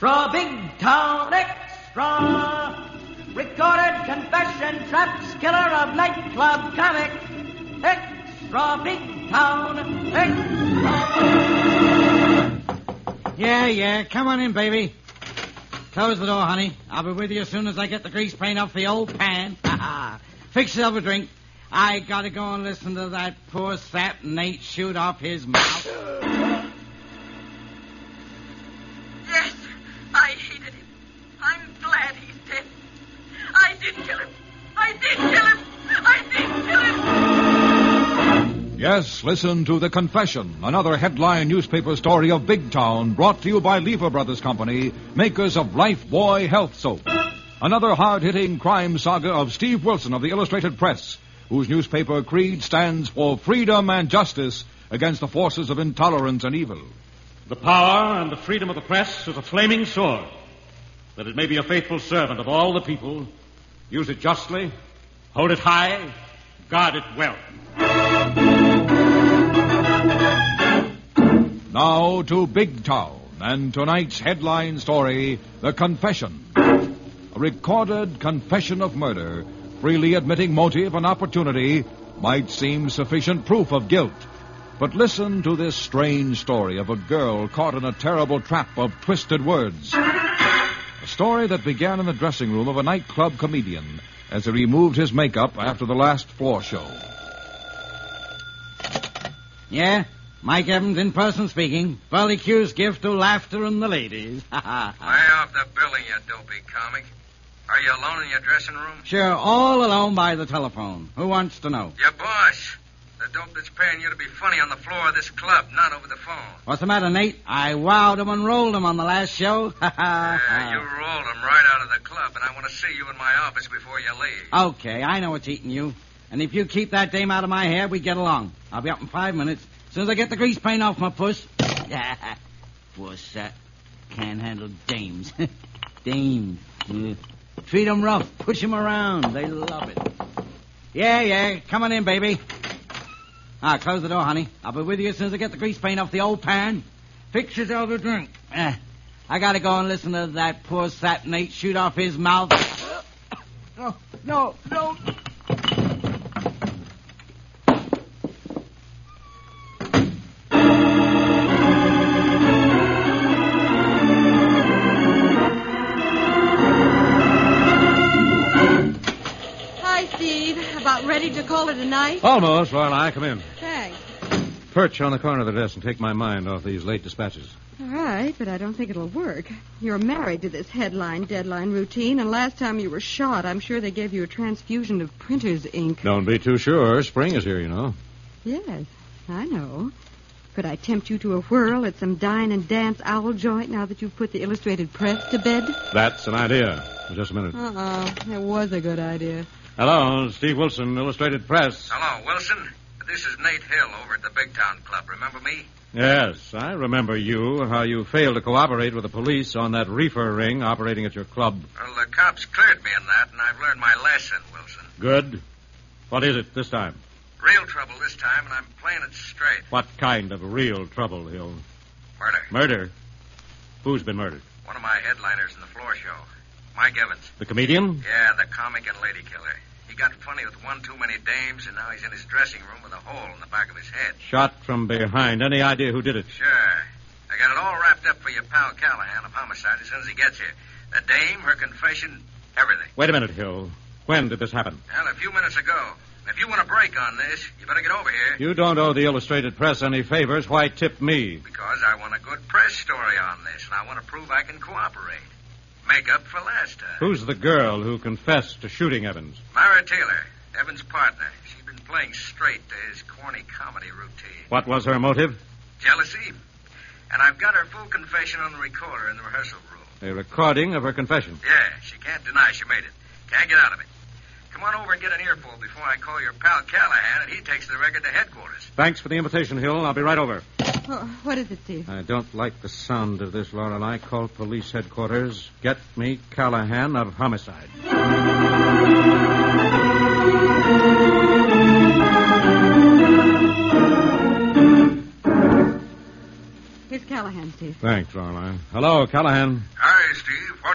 Extra, big town extra. Recorded confession, traps, killer of nightclub comic. Extra, big town extra. Yeah, come on in, baby. Close the door, honey. I'll be with you as soon as I get the grease paint off the old pan. Fix yourself a drink. I gotta go and listen to that poor sap Nate shoot off his mouth. Yes, I hated him. I'm glad he's dead. I did kill him. Yes, listen to The Confession, another headline newspaper story of Big Town, brought to you by Lever Brothers Company, makers of Lifebuoy Health Soap. Another hard-hitting crime saga of Steve Wilson of the Illustrated Press, whose newspaper creed stands for freedom and justice against the forces of intolerance and evil. The power and the freedom of the press is a flaming sword, that it may be a faithful servant of all the people. Use it justly, hold it high, guard it well. Now to Big Town and tonight's headline story, The Confession. A recorded confession of murder, freely admitting motive and opportunity, might seem sufficient proof of guilt. But listen to this strange story of a girl caught in a terrible trap of twisted words. A story that began in the dressing room of a nightclub comedian as he removed his makeup after the last floor show. Yeah? Mike Evans in person speaking. Burley Q's gift to laughter and the ladies. Lay off the billing, you dopey comic. Are you alone in your dressing room? Sure, all alone by the telephone. Who wants to know? Your boss. The dope that's paying you to be funny on the floor of this club, not over the phone. What's the matter, Nate? I wowed him and rolled him on the last show. Yeah, you rolled him right out of the club, and I want to see you in my office before you leave. Okay, I know what's eating you. And if you keep that dame out of my hair, we get along. I'll be up in 5 minutes. As soon as I get the grease paint off my puss. Puss, can't handle dames. Dames. Treat them rough. Push them around. They love it. Yeah. Come on in, baby. Close the door, honey. I'll be with you as soon as I get the grease paint off the old pan. Fix yourself a drink. I gotta go and listen to that poor sap Nate shoot off his mouth. No. About ready to call it a night? Almost, Lorelei. Come in. Thanks. Perch on the corner of the desk and take my mind off these late dispatches. All right, but I don't think it'll work. You're married to this headline, deadline routine, and last time you were shot, I'm sure they gave you a transfusion of printer's ink. Don't be too sure. Spring is here, you know. Yes, I know. Could I tempt you to a whirl at some dine and dance owl joint now that you've put the Illustrated Press to bed? That's an idea. Just a minute. It was a good idea. Hello, Steve Wilson, Illustrated Press. Hello, Wilson. This is Nate Hill over at the Big Town Club. Remember me? Yes, I remember you, how you failed to cooperate with the police on that reefer ring operating at your club. Well, the cops cleared me in that, and I've learned my lesson, Wilson. Good. What is it this time? Real trouble this time, and I'm playing it straight. What kind of real trouble, Hill? Murder. Murder? Who's been murdered? One of my headliners in the floor show. Mike Evans. The comedian? Yeah, the comic and lady killer. He got funny with one too many dames, and now he's in his dressing room with a hole in the back of his head. Shot from behind. Any idea who did it? Sure. I got it all wrapped up for your pal Callahan of homicide as soon as he gets here. The dame, her confession, everything. Wait a minute, Hill. When did this happen? Well, a few minutes ago. If you want a break on this, you better get over here. You don't owe the Illustrated Press any favors. Why tip me? Because I want a good press story on this, and I want to prove I can cooperate. Make up for last time. Who's the girl who confessed to shooting Evans? Myra Taylor, Evans' partner. She's been playing straight to his corny comedy routine. What was her motive? Jealousy. And I've got her full confession on the recorder in the rehearsal room. A recording of her confession? Yeah, she can't deny she made it. Can't get out of it. Come on over and get an earful before I call your pal Callahan, and he takes the record to headquarters. Thanks for the invitation, Hill. I'll be right over. What is it, Steve? I don't like the sound of this, Lorelei. Call police headquarters. Get me Callahan of homicide. Here's Callahan, Steve. Thanks, Lorelei. Hello, Callahan. How are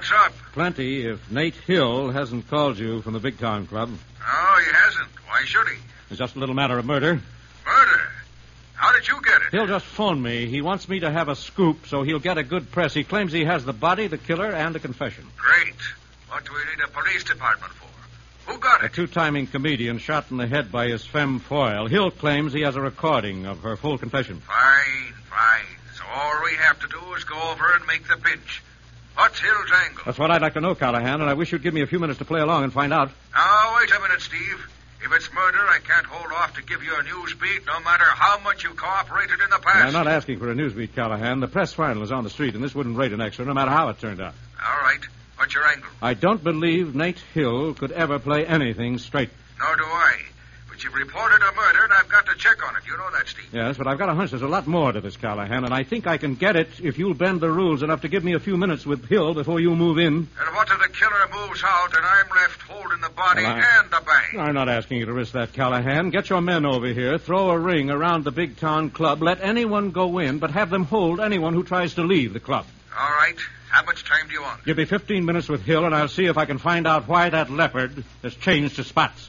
What's up? Plenty, if Nate Hill hasn't called you from the Big Town Club. No, he hasn't. Why should he? It's just a little matter of murder. Murder? How did you get it? He'll just phone me. He wants me to have a scoop, so he'll get a good press. He claims he has the body, the killer, and a confession. Great. What do we need a police department for? Who got A it? two-timing comedian shot in the head by his femme foil. Hill claims he has a recording of her full confession. Fine. So all we have to do is go over and make the pinch. What's Hill's angle? That's what I'd like to know, Callahan, and I wish you'd give me a few minutes to play along and find out. Now, wait a minute, Steve. If it's murder, I can't hold off to give you a news beat, no matter how much you cooperated in the past. I'm not asking for a news beat, Callahan. The press final is on the street, and this wouldn't rate an extra, no matter how it turned out. All right. What's your angle? I don't believe Nate Hill could ever play anything straight. Nor do I. But you've reported a murder, and I've got to check on it. You know that, Steve. Yes, but I've got a hunch there's a lot more to this, Callahan, and I think I can get it if you'll bend the rules enough to give me a few minutes with Hill before you move in. And what if the killer moves out and I'm left holding the body Well, and the bank? I'm not asking you to risk that, Callahan. Get your men over here, throw a ring around the Big Town Club, let anyone go in, but have them hold anyone who tries to leave the club. All right. How much time do you want? Give me 15 minutes with Hill, and I'll see if I can find out why that leopard has changed his spots.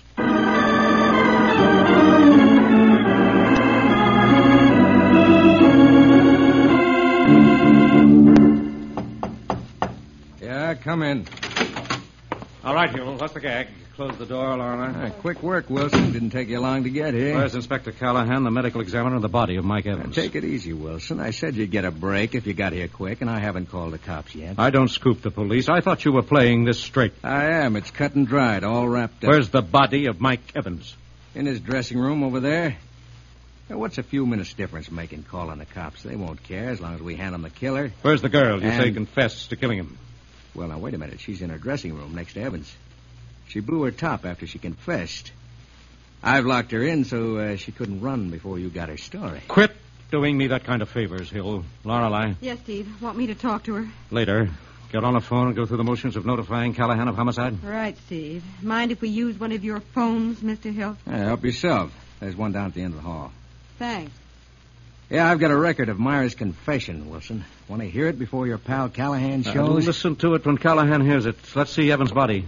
Yeah, come in. All right, Hill. What's the gag? Close the door, Lorna. Quick work, Wilson. Didn't take you long to get here. Where's Inspector Callahan, the medical examiner of the body of Mike Evans? Take it easy, Wilson. I said you'd get a break if you got here quick, and I haven't called the cops yet. I don't scoop the police. I thought you were playing this straight. I am. It's cut and dried, all wrapped up. Where's the body of Mike Evans? In his dressing room over there. Now, what's a few minutes difference making calling the cops? They won't care as long as we hand them the killer. Where's the girl you say And- confessed to killing him? Well, now, wait a minute. She's in her dressing room next to Evans. She blew her top after she confessed. I've locked her in so she couldn't run before you got her story. Quit doing me that kind of favors, Hill. Lorelei, Yes, Steve. Want me to talk to her? later. Get on the phone and go through the motions of notifying Callahan of homicide. Right, Steve. Mind if we use one of your phones, Mr. Hill? Help yourself. There's one down at the end of the hall. Thanks. Yeah, I've got a record of Myra's confession, Wilson. Want to hear it before your pal Callahan shows? Listen to it when Callahan hears it. Let's see Evans' body.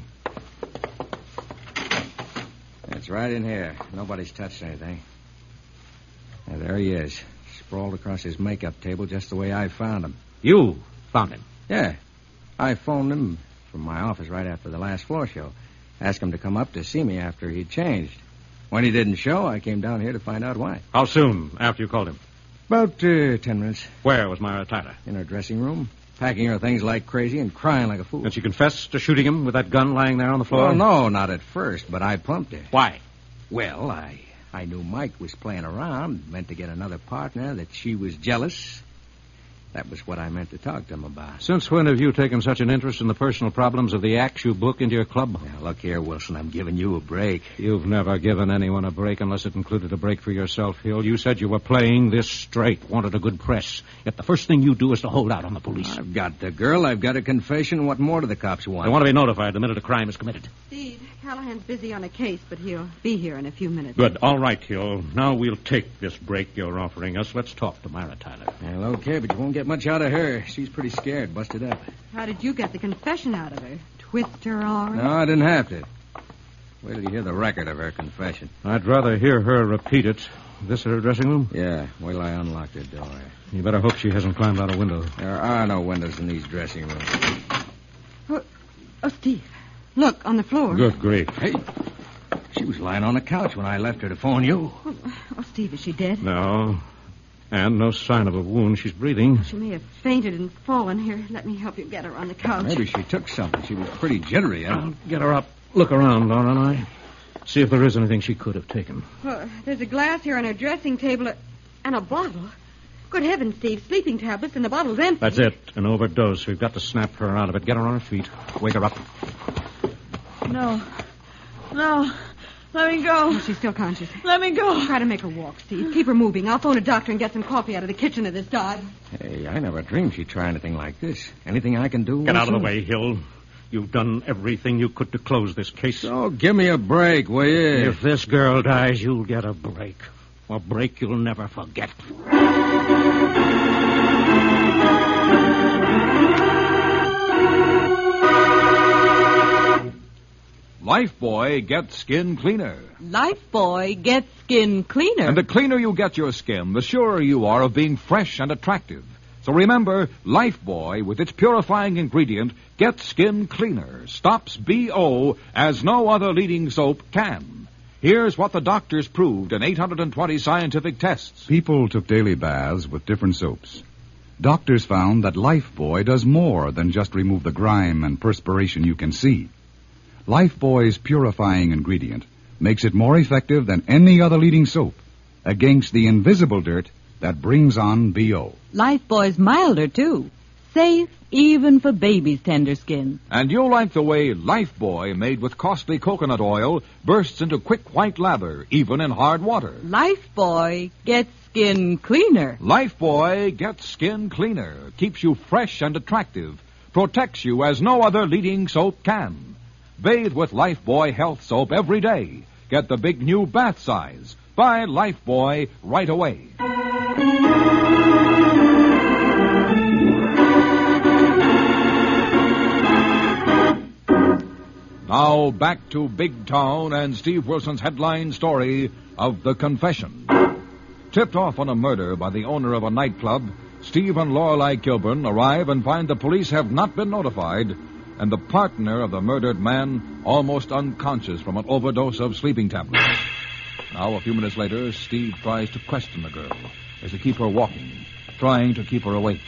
It's right in here. Nobody's touched anything. Yeah, there he is, sprawled across his makeup table just the way I found him. You found him. Yeah, I phoned him from my office right after the last floor show. Asked him to come up to see me after he'd changed. When he didn't show, I came down here to find out why. How soon after you called him? About 10 minutes. Where was Myra Tyler? In her dressing room, packing her things like crazy and crying like a fool. Did she confess to shooting him with that gun lying there on the floor? Well, no, not at first, but I pumped her. Why? Well, I knew Mike was playing around, meant to get another partner, that she was jealous. That was what I meant to talk to him about. Since when have you taken such an interest in the personal problems of the acts you book into your club? Now, look here, Wilson, I'm giving you a break. You've never given anyone a break unless it included a break for yourself, Hill. You said you were playing this straight, wanted a good press. Yet the first thing you do is to hold out on the police. I've got the girl, I've got a confession. What more do the cops want? They want to be notified the minute a crime is committed. Steve, Callahan's busy on a case, but he'll be here in a few minutes. Good. All right, Hill. Now we'll take this break you're offering us. Let's talk to Myra Tyler. Well, okay, but you won't get much out of her. She's pretty scared, busted up. How did you get the confession out of her? Twist her arm? No, I didn't have to. Wait till you hear the record of her confession. I'd rather hear her repeat it. This her dressing room? Yeah, wait till I unlock the door. You better hope she hasn't climbed out a window. There are no windows in these dressing rooms. Oh, Steve. Look, on the floor. Good grief. Hey, she was lying on the couch when I left her to phone you. Oh, Steve, is she dead? No. And no sign of a wound. She's breathing. She may have fainted and fallen. Here, let me help you get her on the couch. Maybe she took something. She was pretty jittery. I'll get her up. Look around, Laura and I. See if there is anything she could have taken. There's a glass here on her dressing table and a bottle. Good heavens, Steve. Sleeping tablets and the bottle's empty. That's it. An overdose. We've got to snap her out of it. Get her on her feet. Wake her up. No. Let me go. Oh, she's still conscious. Let me go. Try to make her walk, Steve. Keep her moving. I'll phone a doctor and get some coffee out of the kitchen of this Dodge. Hey, I never dreamed she'd try anything like this. Anything I can do? Get out of the Wilson? way, Hill. You've done everything you could to close this case. Oh, give me a break, will you? If this girl dies, you'll get a break. A break you'll never forget. Lifebuoy gets skin cleaner. Lifebuoy gets skin cleaner. And the cleaner you get your skin, the surer you are of being fresh and attractive. So remember, Lifebuoy, with its purifying ingredient, gets skin cleaner, stops BO as no other leading soap can. Here's what the doctors proved in 820 scientific tests. People took daily baths with different soaps. Doctors found that Lifebuoy does more than just remove the grime and perspiration you can see. Lifebuoy's purifying ingredient makes it more effective than any other leading soap against the invisible dirt that brings on BO. Lifebuoy's milder, too. Safe even for baby's tender skin. And you'll like the way Lifebuoy, made with costly coconut oil, bursts into quick white lather, even in hard water. Lifebuoy gets skin cleaner. Lifebuoy gets skin cleaner, keeps you fresh and attractive, protects you as no other leading soap can. Bathe with Lifebuoy Health Soap every day. Get the big new bath size. Buy Lifebuoy right away. Now back to Big Town and Steve Wilson's headline story of The Confession. Tipped off on a murder by the owner of a nightclub, Steve and Lorelei Kilburn arrive and find the police have not been notified, and the partner of the murdered man almost unconscious from an overdose of sleeping tablets. Now, a few minutes later, Steve tries to question the girl as to keep her walking, trying to keep her awake.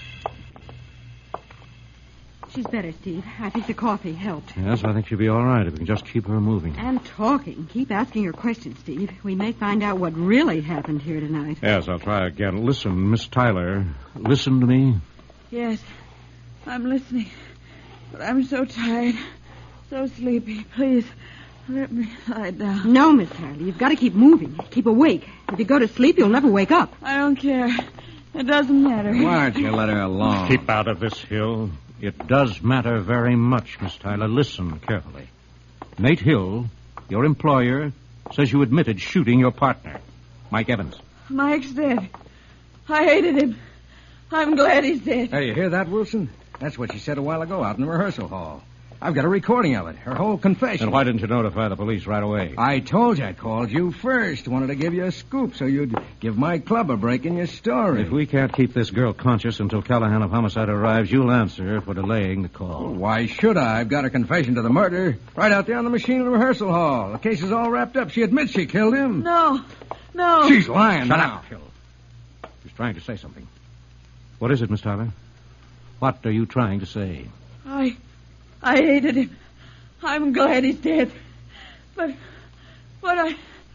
She's better, Steve. I think the coffee helped. Yes, I think she'll be all right if we can just keep her moving. And talking. Keep asking her questions, Steve. We may find out what really happened here tonight. Yes, I'll try again. Listen, Miss Tyler. Listen to me. Yes, I'm listening. But I'm so tired, so sleepy. Please, let me lie down. No, Miss Tyler. You've got to keep moving. Keep awake. If you go to sleep, you'll never wake up. I don't care. It doesn't matter. Why don't you let her alone? Keep out of this, Hill. It does matter very much, Miss Tyler. Listen carefully. Nate Hill, your employer, says you admitted shooting your partner, Mike Evans. Mike's dead. I hated him. I'm glad he's dead. Hey, you hear that, Wilson? That's what she said a while ago out in the rehearsal hall. I've got a recording of it, her whole confession. Then why didn't you notify the police right away? I told you I called you first. Wanted to give you a scoop so you'd give my club a break in your story. If we can't keep this girl conscious until Callahan of Homicide arrives, you'll answer for delaying the call. Oh, why should I? I've got her confession to the murder right out there on the machine in the rehearsal hall. The case is all wrapped up. She admits she killed him. No. She's lying Shut now. up, Hill. She's trying to say something. What is it, Miss Tyler? What are you trying to say? I hated him. I'm glad he's dead. But I...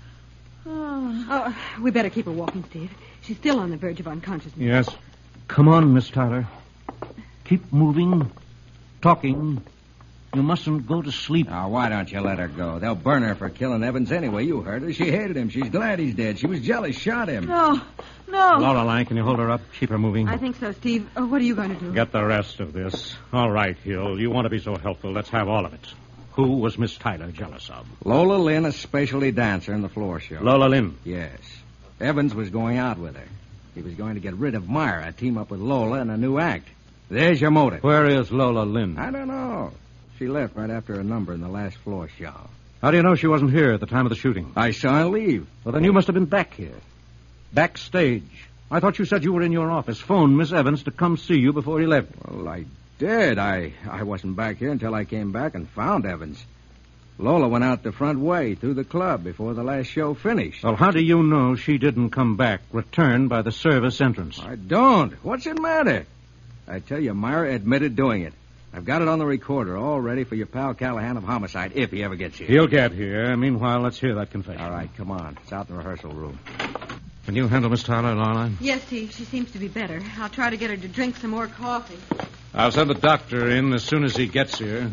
Oh, we better keep her walking, Steve. She's still on the verge of unconsciousness. Yes. Come on, Miss Tyler. Keep moving, talking. You mustn't go to sleep. Now, why don't you let her go? They'll burn her for killing Evans anyway. You heard her. She hated him. She's glad he's dead. She was jealous, shot him. No. Lorelei, can you hold her up? Keep her moving. I think so, Steve. What are you going to do? Get the rest of this. All right, Hill. You want to be so helpful. Let's have all of it. Who was Miss Tyler jealous of? Lola Lynn, a specialty dancer in the floor show. Lola Lynn. Yes. Evans was going out with her. He was going to get rid of Myra, team up with Lola in a new act. There's your motive. Where is Lola Lynn? I don't know. She left right after her number in the last floor show. How do you know she wasn't here at the time of the shooting? I saw her leave. Well, then you must have been back here. Backstage. I thought you said you were in your office. Phoned Miss Evans to come see you before he left. Well, I did. I wasn't back here until I came back and found Evans. Lola went out the front way through the club before the last show finished. Well, how do you know she didn't come back, return by the service entrance? I don't. What's it matter? I tell you, Myra admitted doing it. I've got it on the recorder, all ready for your pal Callahan of Homicide, if he ever gets here. He'll get here. Meanwhile, let's hear that confession. All right, come on. It's out in the rehearsal room. Can you handle Miss Tyler, Lorelei? Yes, Steve. She seems to be better. I'll try to get her to drink some more coffee. I'll send the doctor in as soon as he gets here.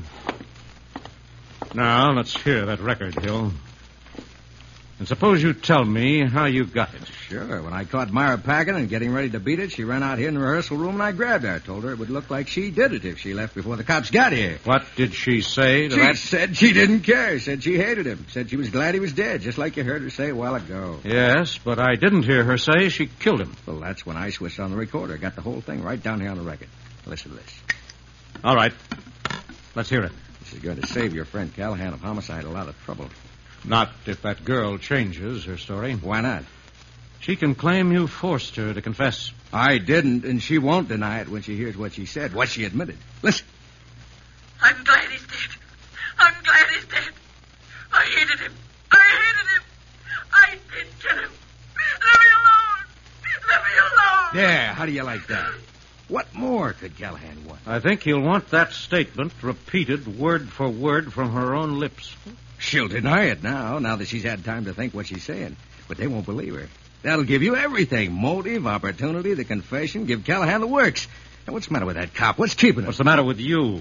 Now, let's hear that record, Hill. And suppose you tell me how you got it. Sure. When I caught Myra packing and getting ready to beat it, she ran out here in the rehearsal room and I grabbed her. I told her it would look like she did it if she left before the cops got here. What did she say to She that? said she didn't care. Said she hated him. Said she was glad he was dead, just like you heard her say a while ago. Yes, but I didn't hear her say she killed him. Well, that's when I switched on the recorder. Got the whole thing right down here on the record. Listen to this. All right. Let's hear it. This is going to save your friend Callahan of homicide a lot of trouble. Not if that girl changes her story. Why not? She can claim you forced her to confess. I didn't, and she won't deny it when she hears what she said, what she admitted. Listen. I'm glad he's dead. I'm glad he's dead. I hated him. I did kill him. Let me alone. Let me alone. Yeah, how do you like that? What more could Callahan want? I think he'll want that statement repeated word for word from her own lips. She'll deny it now that she's had time to think what she's saying. But they won't believe her. That'll give you everything. Motive, opportunity, the confession. Give Callahan the works. Now, what's the matter with that cop? What's keeping him? What's the matter with you,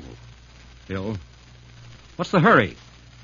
Hill? What's the hurry?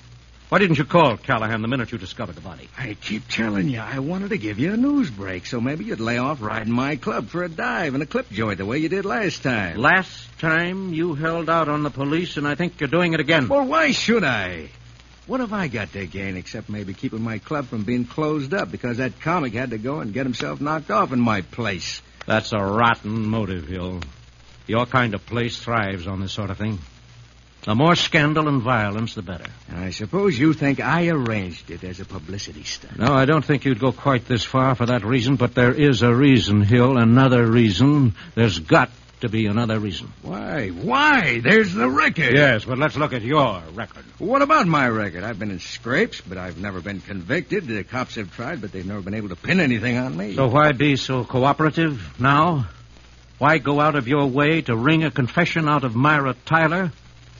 Why didn't you call Callahan the minute you discovered the body? I keep telling you, I wanted to give you a news break, so maybe you'd lay off riding my club for a dive and a clip joint the way you did last time. Last time you held out on the police, and I think you're doing it again. Well, why should I? What have I got to gain except maybe keeping my club from being closed up because that comic had to go and get himself knocked off in my place? That's a rotten motive, Hill. Your kind of place thrives on this sort of thing. The more scandal and violence, the better. I suppose you think I arranged it as a publicity stunt. No, I don't think you'd go quite this far for that reason, but there is a reason, Hill, another reason. There's got to be another reason. Why? Why? There's the record. Yes, but let's look at your record. What about my record? I've been in scrapes, but I've never been convicted. The cops have tried, but they've never been able to pin anything on me. So why be so cooperative now? Why go out of your way to wring a confession out of Myra Tyler?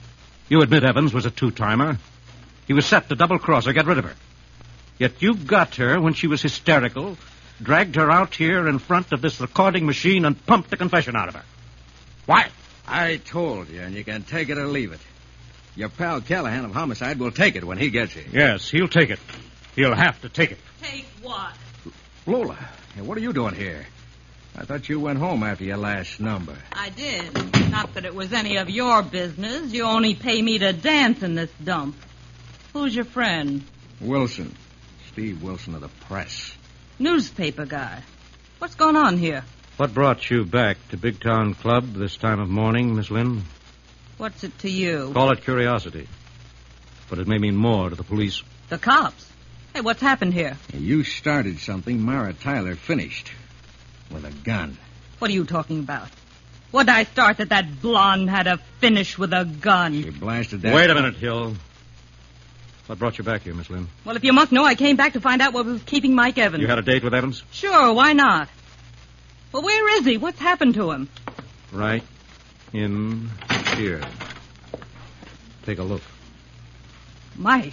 You admit Evans was a two-timer. He was set to double-cross her, get rid of her. Yet you got her when she was hysterical, dragged her out here in front of this recording machine, and pumped the confession out of her. Why? I told you, and you can take it or leave it. Your pal Callahan of homicide will take it when he gets here. Yes, he'll take it. He'll have to take it. Take what? Lola, hey, what are you doing here? I thought you went home after your last number. I did. Not that it was any of your business. You only pay me to dance in this dump. Who's your friend? Wilson. Steve Wilson of the Press. Newspaper guy. What's going on here? What brought you back to Big Town Club this time of morning, Miss Lynn? What's it to you? Call it curiosity. But it may mean more to the police. The cops? Hey, what's happened here? You started something Myra Tyler finished. With a gun. What are you talking about? What'd I start that blonde had to finish with a gun? She blasted that... Wait a minute, Hill. What brought you back here, Miss Lynn? Well, if you must know, I came back to find out what was keeping Mike Evans. You had a date with Evans? Sure, why not? Well, where is he? What's happened to him? Right in here. Take a look. Mike.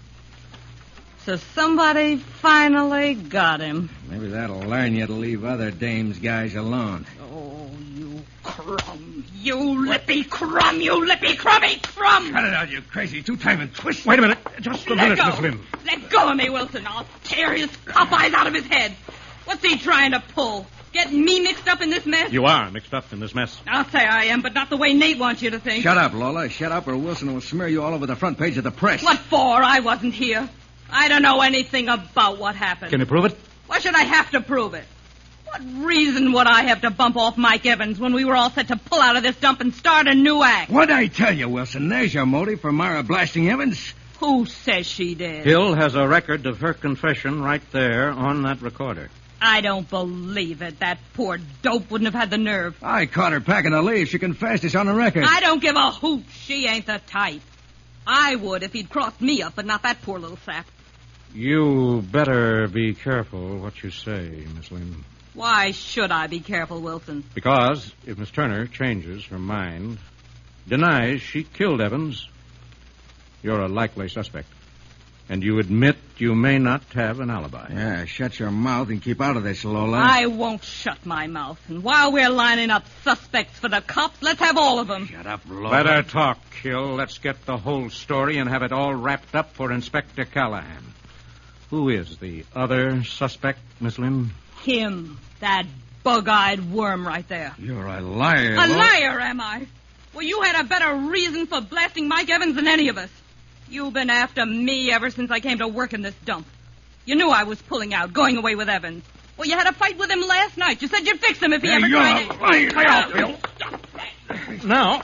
So somebody finally got him. Maybe that'll learn you to leave other dames' guys alone. Oh, you crumb. You lippy crumb. You lippy crummy crumb. Cut it out, you crazy two-timing twist. Wait a minute. Just a minute, Miss Lynn. Let go of me, Wilson. I'll tear his cop eyes out of his head. What's he trying to pull? Getting me mixed up in this mess? You are mixed up in this mess. I'll say I am, but not the way Nate wants you to think. Shut up, Lola. Shut up, or Wilson will smear you all over the front page of the Press. What for? I wasn't here. I don't know anything about what happened. Can you prove it? Why should I have to prove it? What reason would I have to bump off Mike Evans when we were all set to pull out of this dump and start a new act? What'd I tell you, Wilson? There's your motive for Myra blasting Evans. Who says she did? Hill has a record of her confession right there on that recorder. I don't believe it. That poor dope wouldn't have had the nerve. I caught her packing a leaf. She confessed. It's on the record. I don't give a hoot. She ain't the type. I would if he'd crossed me up, but not that poor little sap. You better be careful what you say, Miss Lynn. Why should I be careful, Wilson? Because if Miss Turner changes her mind, denies she killed Evans, you're a likely suspect. And you admit you may not have an alibi. Yeah, shut your mouth and keep out of this, Lola. I won't shut my mouth. And while we're lining up suspects for the cops, let's have all of them. Shut up, Lola. Better talk, Hill. Let's get the whole story and have it all wrapped up for Inspector Callahan. Who is the other suspect, Miss Lynn? Him. That bug-eyed worm right there. You're a liar, A Lola. liar, am I? Well, you had a better reason for blasting Mike Evans than any of us. You've been after me ever since I came to work in this dump. You knew I was pulling out, going away with Evans. Well, you had a fight with him last night. You said you'd fix him if he ever tried it. Now,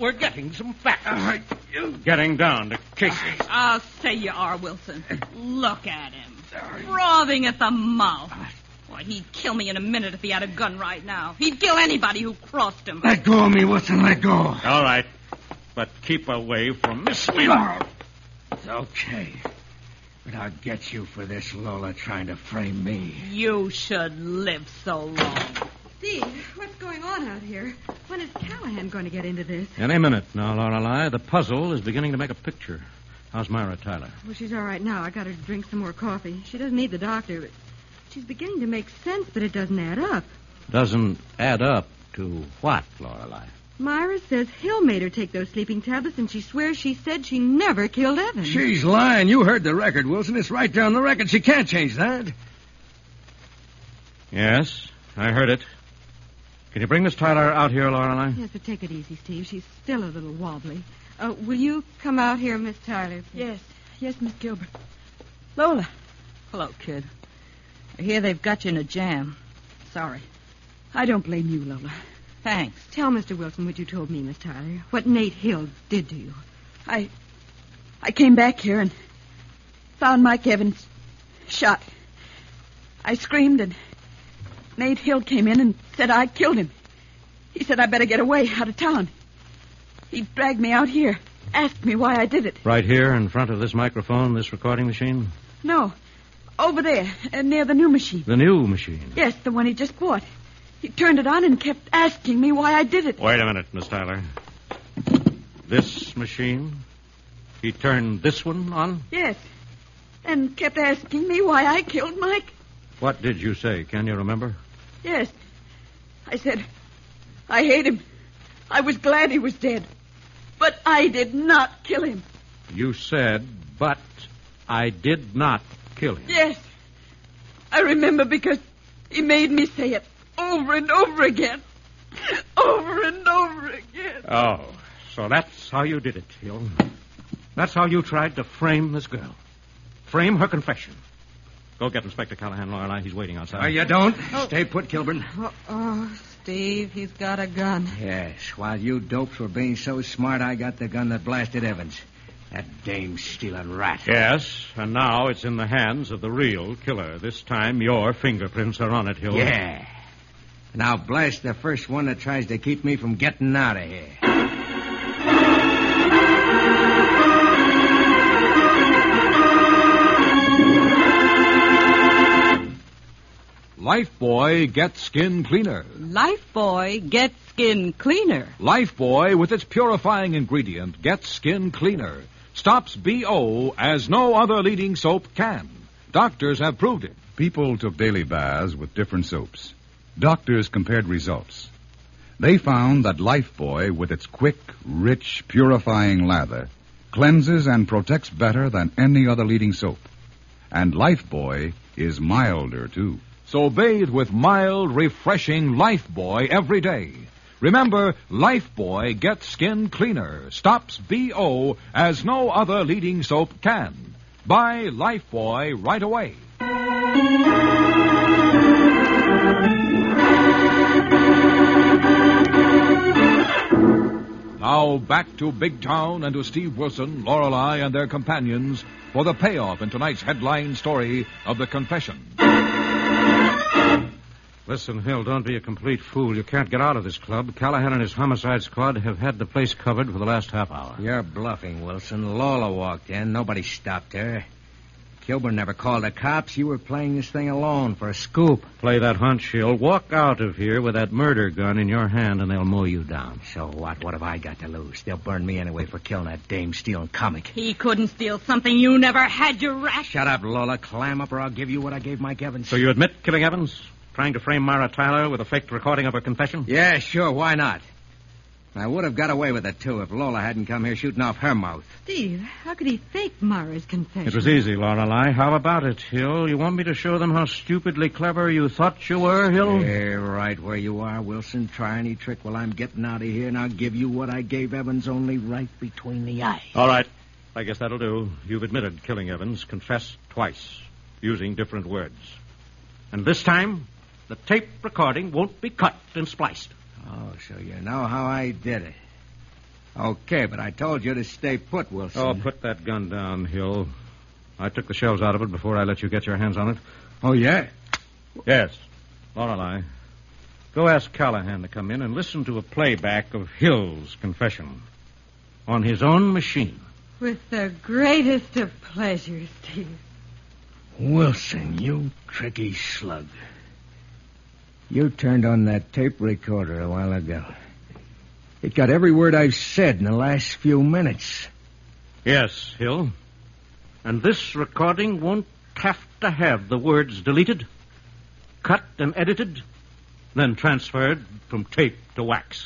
we're getting some facts. Getting down to cases. I'll say you are, Wilson. Look at him. Frothing at the mouth. Why, he'd kill me in a minute if he had a gun right now. He'd kill anybody who crossed him. Let go of me, Wilson. Let go. All right. But keep away from Miss Miller. It's okay. But I'll get you for this, Lola, trying to frame me. You should live so long. Steve, what's going on out here? When is Callahan going to get into this? Any minute now, Lorelei. The puzzle is beginning to make a picture. How's Myra Tyler? Well, she's all right now. I got her to drink some more coffee. She doesn't need the doctor, but she's beginning to make sense, but it doesn't add up. Doesn't add up to what, Lorelei? Myra says Hill made her take those sleeping tablets, and she swears she said she never killed Evans. She's lying. You heard the record, Wilson. It's right there on the record. She can't change that. Yes, I heard it. Can you bring Miss Tyler out here, Lorelei? Yes, but take it easy, Steve. She's still a little wobbly. Will you come out here, Miss Tyler? Yes. Yes, Miss Gilbert. Lola. Hello, kid. I hear they've got you in a jam. Sorry. I don't blame you, Lola. Thanks. Tell Mr. Wilson what you told me, Miss Tyler. What Nate Hill did to you. I came back here and found Mike Evans shot. I screamed and Nate Hill came in and said I killed him. He said I better get away out of town. He dragged me out here, asked me why I did it. Right here in front of this microphone, this recording machine? No, over there, near the new machine. The new machine? Yes, the one he just bought. He turned it on and kept asking me why I did it. Wait a minute, Miss Tyler. This machine? He turned this one on? Yes, and kept asking me why I killed Mike. What did you say? Can you remember? Yes. I said, I hate him. I was glad he was dead. But I did not kill him. You said, but I did not kill him. Yes. I remember because he made me say it over and over again. Over and over again. Oh, so that's how you did it, Hill. That's how you tried to frame this girl. Frame her confession. Go get Inspector Callahan, Lorelei. He's waiting outside. You don't. Stay put, Kilburn. Steve, he's got a gun. Yes, while you dopes were being so smart, I got the gun that blasted Evans. That dame-stealing rat. Yes, and now it's in the hands of the real killer. This time your fingerprints are on it, Hill. Yeah. Now blast the first one that tries to keep me from getting out of here. Lifebuoy gets skin cleaner. Lifebuoy gets skin cleaner. Lifebuoy, with its purifying ingredient, gets skin cleaner. Stops BO as no other leading soap can. Doctors have proved it. People took daily baths with different soaps. Doctors compared results. They found that Lifebuoy, with its quick, rich, purifying lather, cleanses and protects better than any other leading soap. And Lifebuoy is milder, too. So bathe with mild, refreshing Lifebuoy every day. Remember, Lifebuoy gets skin cleaner, stops BO as no other leading soap can. Buy Lifebuoy right away. Now back to Big Town and to Steve Wilson, Lorelei, and their companions for the payoff in tonight's headline story of The Confession. Listen, Hill, don't be a complete fool. You can't get out of this club. Callahan and his homicide squad have had the place covered for the last half hour. You're bluffing, Wilson. Lola walked in. Nobody stopped her. Kilburn never called the cops. You were playing this thing alone for a scoop. Play that hunch, Hill. Walk out of here with that murder gun in your hand and they'll mow you down. So what? What have I got to lose? They'll burn me anyway for killing that dame-stealing comic. He couldn't steal something you never had, you rat. Shut up, Lola. Clam up or I'll give you what I gave Mike Evans. So you admit killing Evans? Trying to frame Myra Tyler with a faked recording of her confession? Yeah, sure. Why not? I would have got away with it, too, if Lola hadn't come here shooting off her mouth. Steve, how could he fake Myra's confession? It was easy, Lorelei. How about it, Hill? You want me to show them how stupidly clever you thought you were, Hill? Yeah, right where you are, Wilson. Try any trick while I'm getting out of here, and I'll give you what I gave Evans, only right between the eyes. All right. I guess that'll do. You've admitted killing Evans, confessed twice, using different words. And this time, the tape recording won't be cut and spliced. Oh, so you know how I did it. Okay, but I told you to stay put, Wilson. Oh, put that gun down, Hill. I took the shells out of it before I let you get your hands on it. Oh, yeah? Yes. Lorelei, go ask Callahan to come in and listen to a playback of Hill's confession on his own machine. With the greatest of pleasures, Steve. Wilson, you tricky slug. You turned on that tape recorder a while ago. It got every word I've said in the last few minutes. Yes, Hill. And this recording won't have to have the words deleted, cut and edited, then transferred from tape to wax.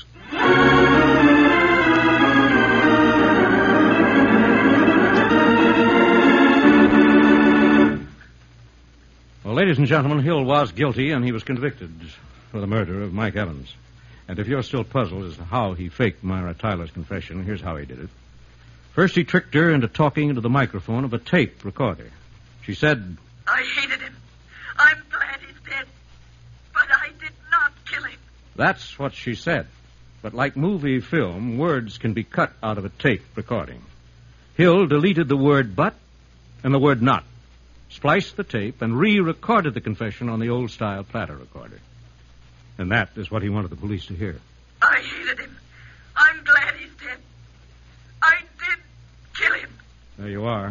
Well, ladies and gentlemen, Hill was guilty, and he was convicted for the murder of Mike Evans. And if you're still puzzled as to how he faked Myra Tyler's confession, here's how he did it. First, he tricked her into talking into the microphone of a tape recorder. She said, I hated him. I'm glad he's dead. But I did not kill him. That's what she said. But like movie film, words can be cut out of a tape recording. Hill deleted the word but and the word not, spliced the tape, and re-recorded the confession on the old-style platter recorder. And that is what he wanted the police to hear. I hated him. I'm glad he's dead. I did kill him. There you are.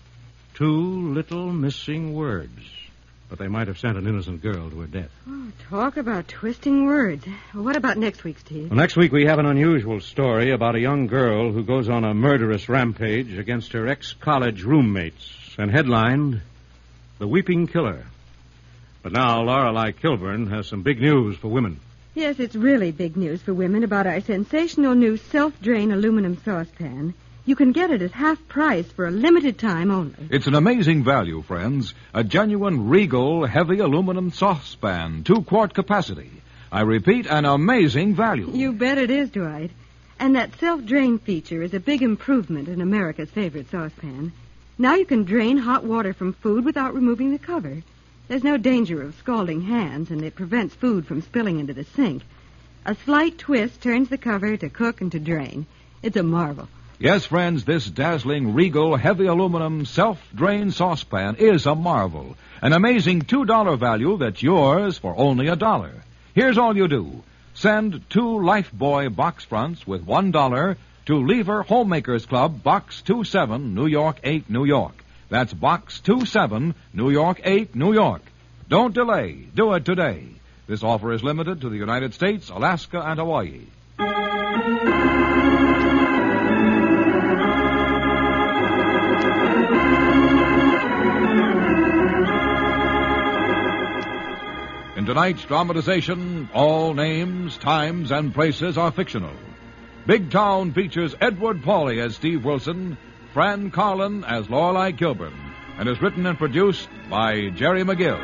2 little missing words. But they might have sent an innocent girl to her death. Oh, talk about twisting words. Well, what about next week, Steve? Well, next week we have an unusual story about a young girl who goes on a murderous rampage against her ex-college roommates, and headlined, The Weeping Killer. But now Lorelei Kilburn has some big news for women. Yes, it's really big news for women about our sensational new self-drain aluminum saucepan. You can get it at half price for a limited time only. It's an amazing value, friends. A genuine Regal heavy aluminum saucepan, 2-quart capacity. I repeat, an amazing value. You bet it is, Dwight. And that self-drain feature is a big improvement in America's favorite saucepan. Now you can drain hot water from food without removing the cover. There's no danger of scalding hands, and it prevents food from spilling into the sink. A slight twist turns the cover to cook and to drain. It's a marvel. Yes, friends, this dazzling Regal heavy aluminum self-drain saucepan is a marvel. An amazing $2 value that's yours for only $1. Here's all you do. Send 2 Lifebuoy box fronts with $1 to Lever Homemakers Club, Box 27, New York 8, New York. That's Box 27, New York 8, New York. Don't delay. Do it today. This offer is limited to the United States, Alaska, and Hawaii. In tonight's dramatization, all names, times, and places are fictional. Big Town features Edward Pauley as Steve Wilson, Fran Carlin as Lorelei Kilburn, and is written and produced by Jerry McGill.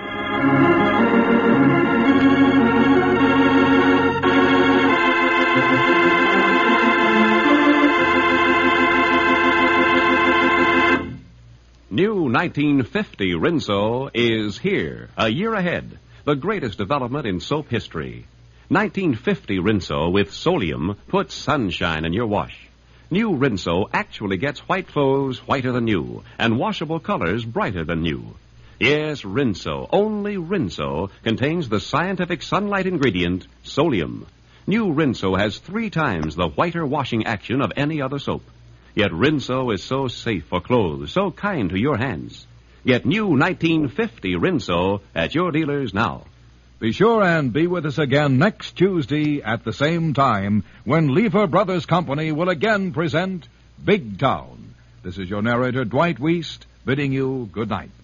New 1950 Rinso is here, a year ahead. The greatest development in soap history. 1950 Rinso with Solium puts sunshine in your wash. New Rinso actually gets white clothes whiter than new and washable colors brighter than new. Yes, Rinso, only Rinso, contains the scientific sunlight ingredient, Solium. New Rinso has 3 times the whiter washing action of any other soap. Yet Rinso is so safe for clothes, so kind to your hands. Get new 1950 Rinso at your dealers now. Be sure and be with us again next Tuesday at the same time when Lever Brothers Company will again present Big Town. This is your narrator, Dwight Wiest, bidding you good night.